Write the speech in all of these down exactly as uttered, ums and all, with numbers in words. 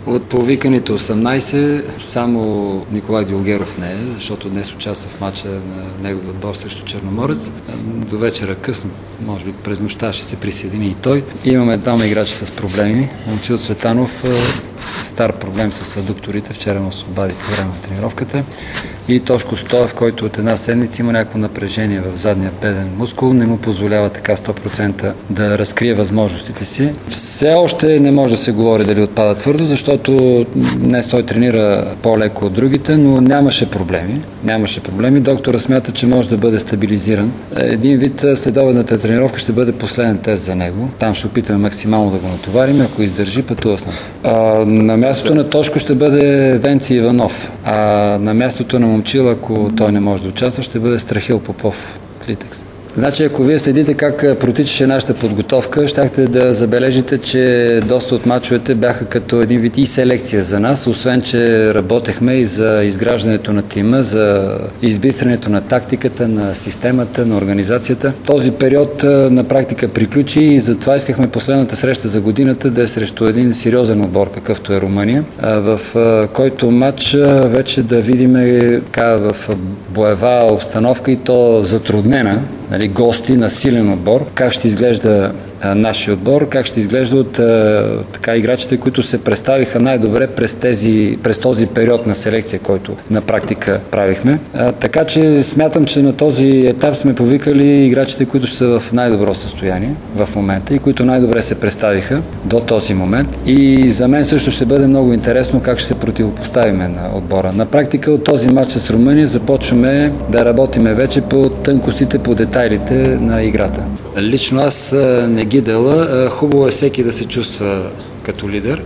От повиканите осемнайсет само Николай Дилгеров не е, защото днес участва в матча на неговия отбор срещу Черноморец. До вечера късно, може би през нощта ще се присъедини и той. Имаме двама играчи с проблеми. Момчил Цветанов, стар проблем с адукторите, вчера му освободи по време на тренировката. И Тошко Стоев, който от една седмица има някакво напрежение в задния беден мускул, не му позволява така сто процента да разкрие възможностите си. Все още не може да се говори дали отпада твърдо, защото днес той тренира по-леко от другите, но нямаше проблеми. Нямаше проблеми. Доктора смята, че може да бъде стабилизиран. Един вид следобедната тренировка ще бъде последен тест за него. Там ще опитаме максимално да го натоварим, ако издържи, пътува с нас. А, на мястото на Тошко ще бъде Венци Иванов, а на мястото на Момчил, ако той не може да участва, ще бъде Страхил Попов от Литекс. Значи, ако вие следите как протичаше нашата подготовка, щяхте да забележите, че доста от мачовете бяха като един вид и селекция за нас, освен че работехме и за изграждането на тима, за избистрането на тактиката, на системата, на организацията. Този период на практика приключи и затова искахме последната среща за годината да е срещу един сериозен отбор, какъвто е Румъния, в който матч вече да видим в боева обстановка и то затруднена, нали, гости на силен отбор, как ще изглежда а, нашия отбор, как ще изглежда от а, така играчите, които се представиха най-добре през, тези, през този период на селекция, който на практика правихме. А, така че смятам, че на този етап сме повикали играчите, които са в най-добро състояние в момента и които най-добре се представиха до този момент. И за мен също ще бъде много интересно как ще се противопоставиме на отбора. На практика от този матч с Румъния започваме да работиме вече по тънкостите, по детайлите на играта. Лично аз не ги дела. Хубаво е всеки да се чувства като лидер.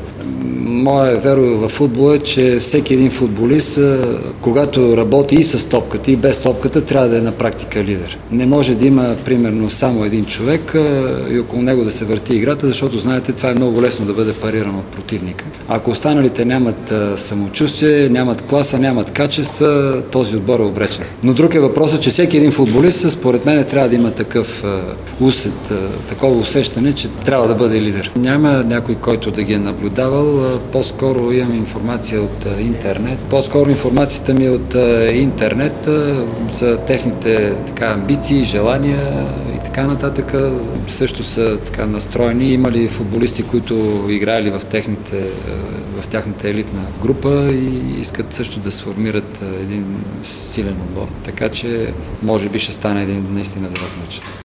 Моя веро в футбола е, че всеки един футболист, когато работи и с топката, и без топката, трябва да е на практика лидер. Не може да има, примерно, само един човек и около него да се върти играта, защото, знаете, това е много лесно да бъде парирано от противника. Ако останалите нямат самочувствие, нямат класа, нямат качества, този отбор е обречен. Но друг е въпросът, че всеки един футболист, според мен, трябва да има такъв усет, такова усещане, че трябва да бъде лидер. Няма някой, който да ги е наблюдавал. По-скоро имам информация от интернет. По-скоро информацията ми е от интернет за техните така, амбиции, желания и така нататък. Също са така настроени. Има ли футболисти, които играли в, техните, в тяхната елитна група и искат също да сформират един силен отбор. Така че може би ще стане един наистина здрав мач.